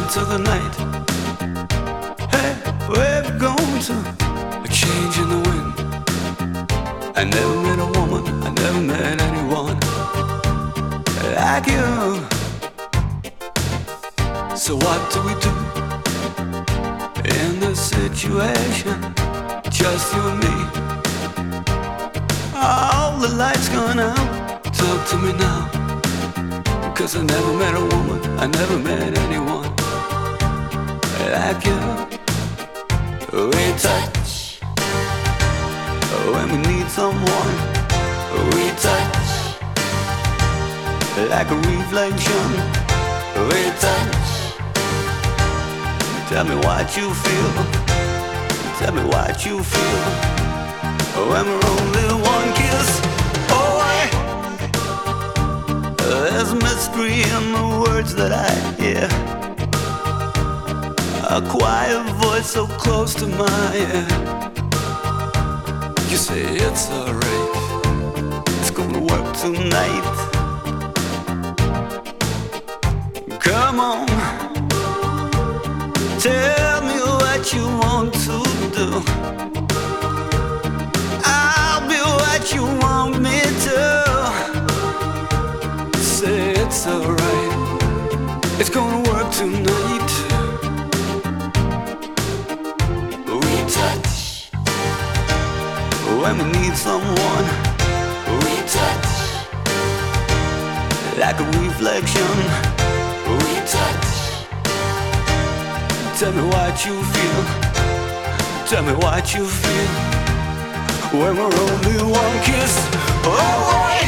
into the night. Hey, we're going to a change in the wind. I never met a woman, I never met anyone like you. So what do we do in this situation? Just you and me. All the lights gone out. Talk to me now. 'Cause I never met a woman, I never met anyone like you. We touch when we need someone. We touch like a reflection. We touch. Tell me what you feel. Tell me what you feel when we're only one kiss away. There's mystery in the words that I hear. A quiet voice so close to my ear. You say it's alright, it's gonna work tonight. Come on, tell me what you want to do. I'll be what you want me to. Say it's alright, it's gonna work tonight. We touch when we need someone. We touch like a reflection. We touch. Tell me what you feel. Tell me what you feel when we're only one kiss away.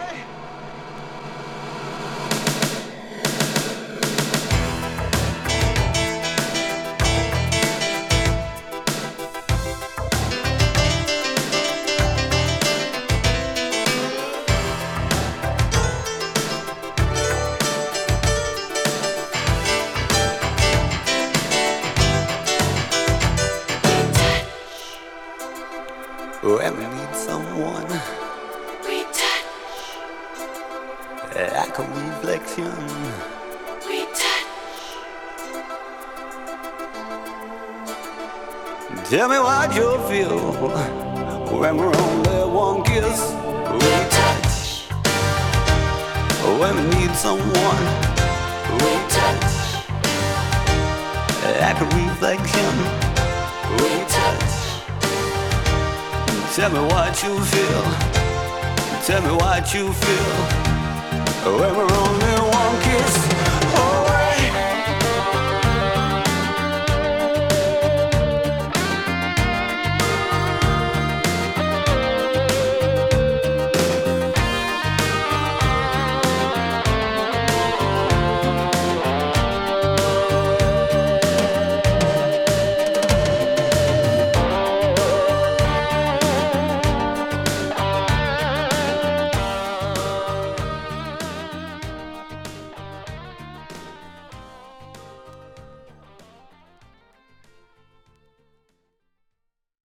When we need someone, We touch, like a reflection. we touch, Tell me what you feel when we're only one kiss. We touch when we need someone. We touch like a reflection. We touch. Tell me what you feel. Tell me what you feel when we're only